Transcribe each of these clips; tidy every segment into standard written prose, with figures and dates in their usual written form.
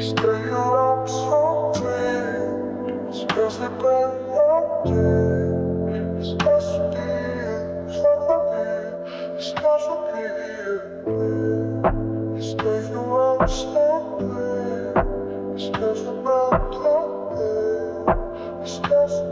Stay up so late, слезы пройдет, скажу тебе, скажу тебе. Stay up so late, слезы пройдет, скажу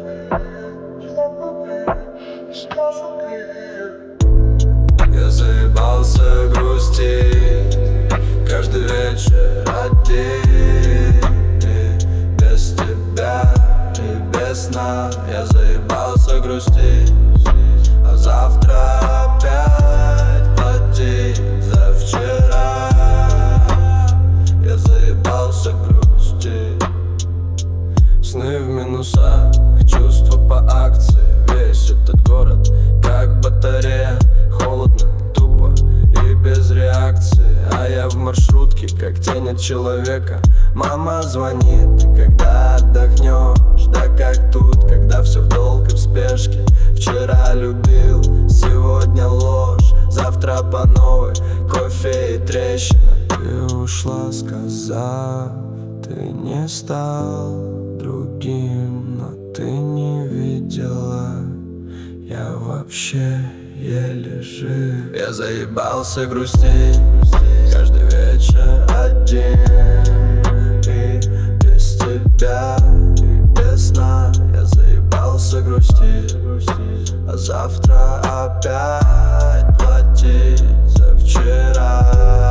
тебе, скажу тебе. Я заебался грустить каждый вечер один, без тебя и без сна. Я заебался грустить, а завтра опять платить за вчера. Я заебался грустить. Сны в минусах, чувства по акции. Весь этот город как батарея. Холодно, тупо и без реакции. А я в маршрутке, как тень от человека. Мама звонит, когда отдохнешь? Да как тут, когда все в долг и в спешке. Вчера любил, сегодня ложь, завтра по новой, кофе и трещина. Ты ушла, сказав, ты не стал другим, но ты не видела, я вообще еле жив. Я заебался грустить каждый вечер один, и без тебя, и без сна. Я заебался грустить, а завтра опять платить за вчера.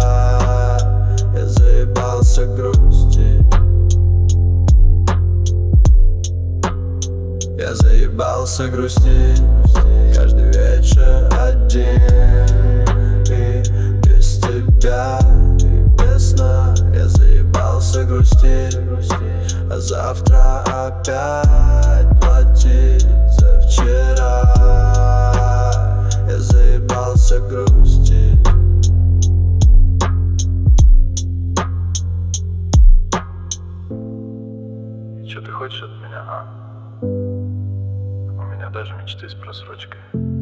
Я заебался грустить. Я заебался грустить каждый вечер один, и без тебя, и без сна. Я заебался грустить, а завтра опять платить за вчера. Я заебался грустить. Чё ты хочешь от меня, а? У меня даже мечты с просрочкой.